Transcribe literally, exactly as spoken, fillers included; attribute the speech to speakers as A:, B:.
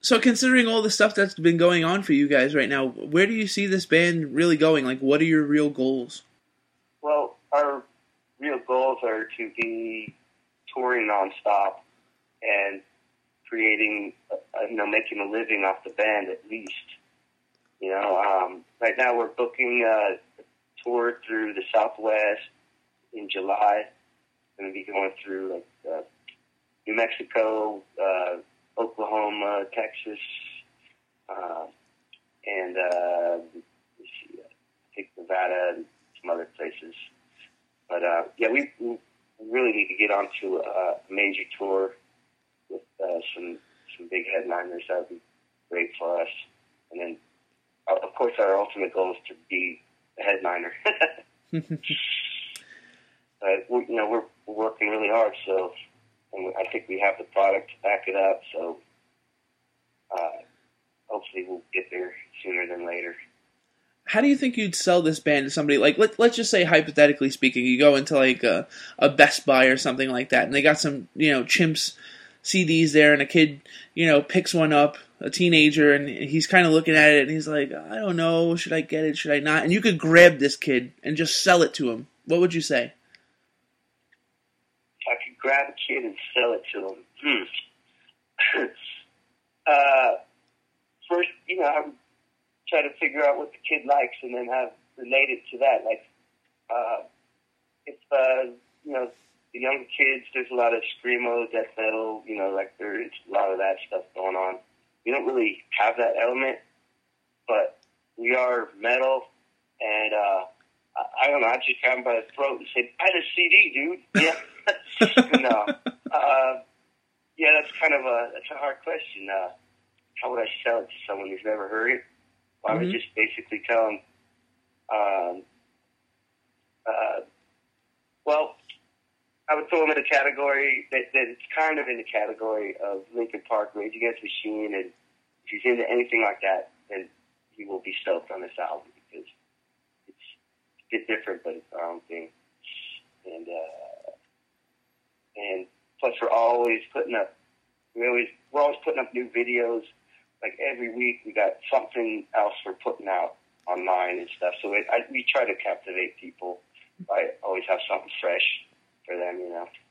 A: So considering all the stuff that's been going on for you guys right now, where do you see this band really going? Like, what are your real goals?
B: Well, our real goals are to be touring nonstop and creating, uh, you know, making a living off the band at least. You know, um, right now we're booking a tour through the Southwest in July. Going to be going through like uh, New Mexico, uh, Oklahoma, Texas, uh, and uh, let's see, I think Nevada and some other places. But uh, yeah, we, we really need to get onto a major tour with uh, some some big headliners. That would be great for us. And then, uh, of course, our ultimate goal is to be a headliner. But we, you know, we're, we're working really hard, so and I think we have the product to back it up. So uh, hopefully, we'll get there sooner than later.
A: How do you think you'd sell this band to somebody? Like, let, let's just say, hypothetically speaking, you go into like a, a Best Buy or something like that, and they got some, you know, Chimps C Ds there, and a kid, you know, picks one up, a teenager, and he's kind of looking at it, and he's like, I don't know, should I get it, should I not? And you could grab this kid and just sell it to him. What would you say?
B: I could grab a kid and sell it to him. Hmm. uh, first, you know, I would try to figure out what the kid likes and then have relate it to that. Like, uh, if, uh, you know, the younger kids, there's a lot of screamo, death metal, you know, like there's a lot of that stuff going on. We don't really have that element, but we are metal, and uh, I, I don't know, I just grab him by the throat and say, buy the C D, dude. Yeah. no. Uh, yeah, that's kind of a, that's a hard question. Uh, how would I sell it to someone who's never heard it? Well, mm-hmm. I would just basically tell them, um, uh, well, I would throw him in a category that, that it's kind of in the category of Linkin Park, Rage Against the Machine, and if he's into anything like that, then he will be stoked on this album because it's a bit different, but it's our own thing. And uh, and plus, we're always putting up, we always we're always putting up new videos. Like every week, we got something else we're putting out online and stuff. So it, I, we try to captivate people by always have something fresh for them, you know.